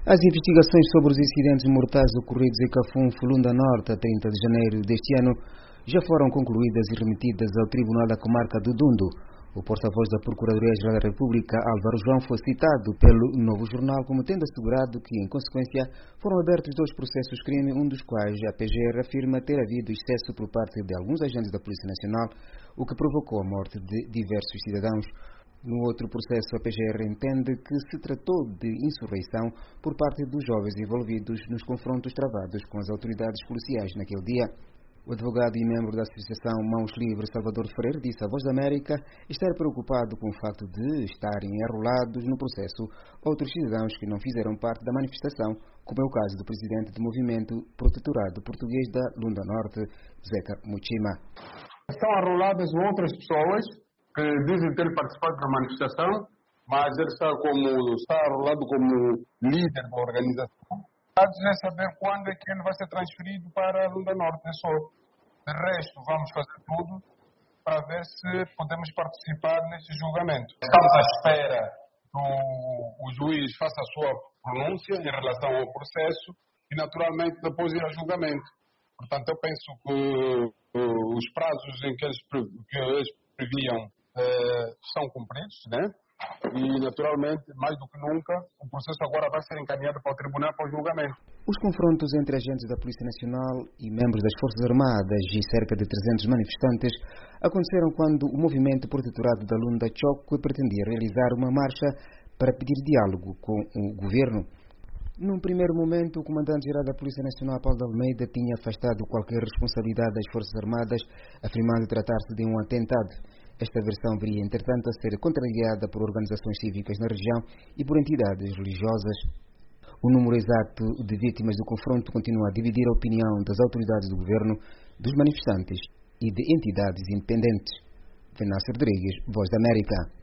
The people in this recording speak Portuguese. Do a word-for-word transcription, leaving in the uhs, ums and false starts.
As investigações sobre os incidentes mortais ocorridos em Cafum, Lunda Norte, a trinta de janeiro deste ano, já foram concluídas e remetidas ao Tribunal da Comarca do Dundo. O porta-voz da Procuradoria-Geral da República, Álvaro João, foi citado pelo Novo Jornal como tendo assegurado que, em consequência, foram abertos dois processos-crime, um dos quais a P G R afirma ter havido excesso por parte de alguns agentes da Polícia Nacional, o que provocou a morte de diversos cidadãos. No outro processo, a P G R entende que se tratou de insurreição por parte dos jovens envolvidos nos confrontos travados com as autoridades policiais naquele dia. O advogado e membro da Associação Mãos Livres, Salvador Freire, disse à Voz da América estar preocupado com o facto de estarem enrolados no processo outros cidadãos que não fizeram parte da manifestação, como é o caso do presidente do Movimento Protetorado Português da Lunda Norte, Zeca Muchima. Estão enroladas outras pessoas que dizem ter participado da manifestação, mas ele está, como, está enrolado como líder da organização. A é saber quando é que ele vai ser transferido para a Lunda Norte, é só. De resto, vamos fazer tudo para ver se podemos participar nesse julgamento. Estamos à espera que o, o juiz faça a sua pronúncia em relação ao processo e, naturalmente, depois ir a julgamento. Portanto, eu penso que uh, os prazos em que eles, que eles previam uh, são cumpridos, né? E, naturalmente, mais do que nunca, o processo agora vai ser encaminhado para o tribunal para o julgamento. Os confrontos entre agentes da Polícia Nacional e membros das Forças Armadas e cerca de trezentos manifestantes aconteceram quando o movimento protetorado da Lunda Choco pretendia realizar uma marcha para pedir diálogo com o governo. Num primeiro momento, o comandante-geral da Polícia Nacional, Paulo de Almeida, tinha afastado qualquer responsabilidade das Forças Armadas, afirmando tratar-se de um atentado. Esta versão viria, entretanto, a ser contrariada por organizações cívicas na região e por entidades religiosas. O número exato de vítimas do confronto continua a dividir a opinião das autoridades do governo, dos manifestantes e de entidades independentes. Venâncio Rodrigues, Voz da América.